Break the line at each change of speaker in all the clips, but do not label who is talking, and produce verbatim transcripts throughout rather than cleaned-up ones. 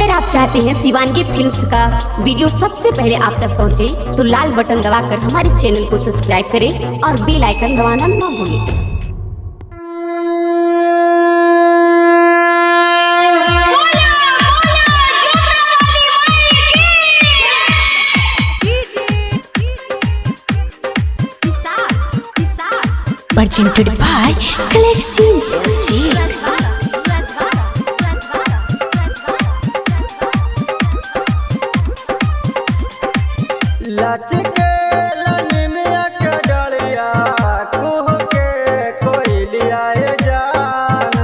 अगर आप चाहते हैं शिवानगी फिल्म्स का वीडियो सबसे पहले आप तक पहुंचे, तो लाल बटन दबाकर हमारे चैनल को सब्सक्राइब करें और बेल आइकन दबाना ना भूलें।
Presented by Galaxy Music.
लचके लनिमिया के डलिया कुह के कोई लियाए जान।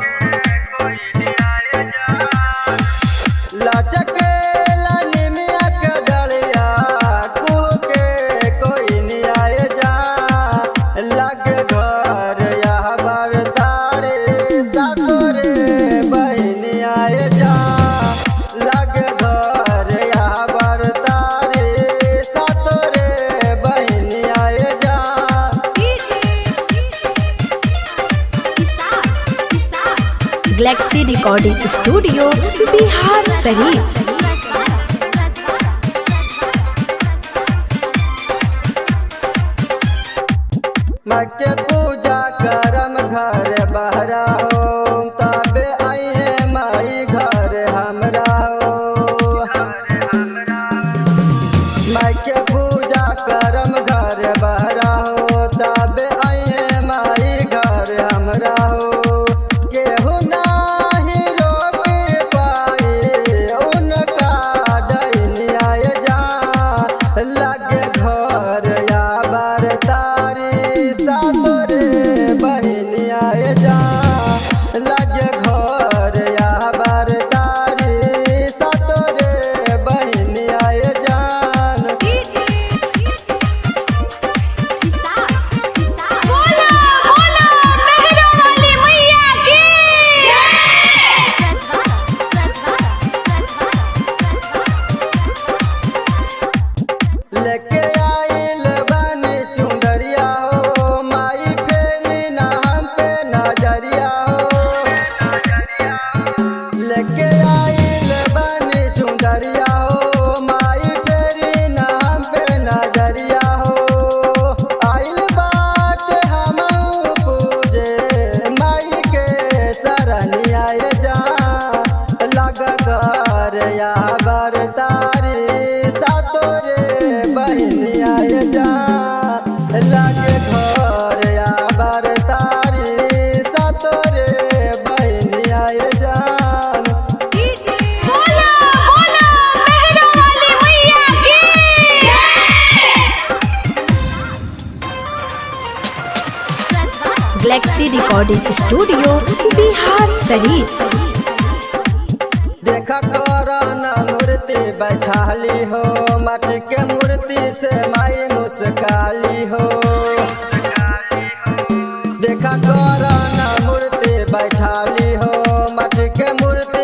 लचके लनिमिया के डलिया कुह के कोई लियाए जान। लगे घर या बरतारे सातोरे बहन आए जान। लगे घर या बरतारे
Galaxy Recording Studio, Bihar Sharif.
मके पूजा करम घर बहरा हो, तबे आइए माई घर हमरा हो। मके पूजा करम घर बहरा हो, तबे आइए माई घर हमरा हो। केहू नाही रोक पाए उनका डैन आए जा। लगे घर या बरतारी सातोरे बहन आए जा। लगे घर या बरतारी सातोरे बहन आए जान। लेके आइल बानी चुंदरिया हो, माई फेरी ना हम पे नजरिया हो। लेके आइल बानी चुंदरिया हो, माई फेरी ना हम पे नजरिया हो। आइल बाट हम पूजे माई के शरण आए जा। लग घर या बरतारी सातोरे बहन आए जा। लगे घर या बरतारी सातोरे बहन आए जान।
Galaxy Recording Studio, Bihar Sharif.
देखा करना मूर्ति बैठाली हो, माटी के मूर्ति से माई मुस्काली हो। देखा करना मूर्ति बैठाली हो, माटी के मूर्ति